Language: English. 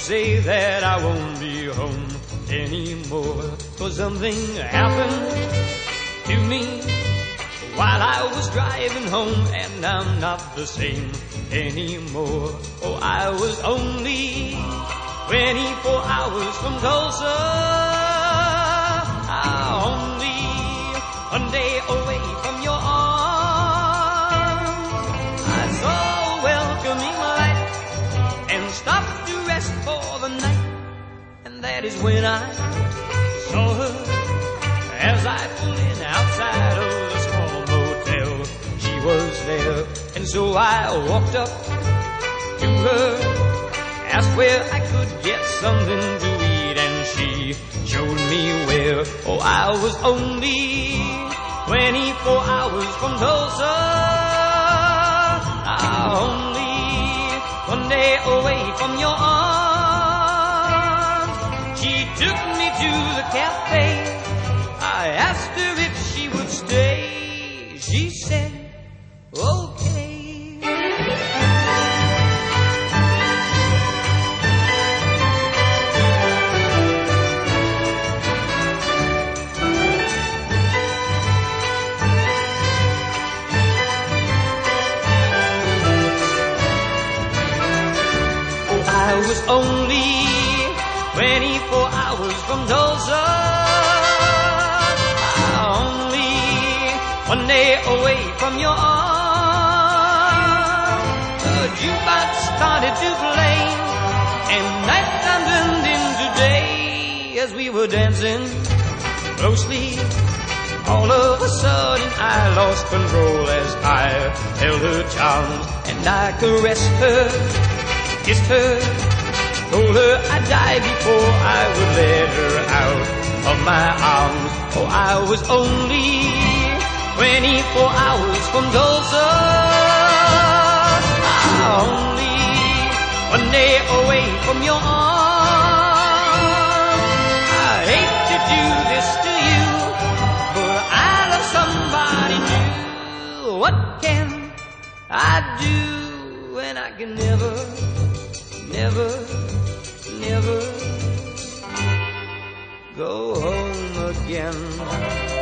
say that I won't be home anymore. 'Cause something happened to me while I was driving home, and I'm not the same anymore. Oh, I was only 24 hours from Tulsa, only one day away from your arms. I saw a welcoming light and stopped to rest for the night, and that is when I saw her as I pulled in outside of the small motel. She was there, and so I walked up to her, asked where I could get something to eat, and she showed me where. Oh, I was only 24 hours from Tulsa, only one day away from your arms. She took me to the cafe. I asked her if she would stay. She said, okay. I was only 24 hours from Tulsa, only one day away from your arms. The jukebox started to play, and nighttime turned into day. As we were dancing closely, all of a sudden I lost control as I held her charms, and I caressed her, kissed her, told her I'd die before I would let her out of my arms. Oh, I was only 24 hours from Tulsa, only one day away from your arms. I hate to do this to you, but I love somebody new. What can I do when I can never go home again?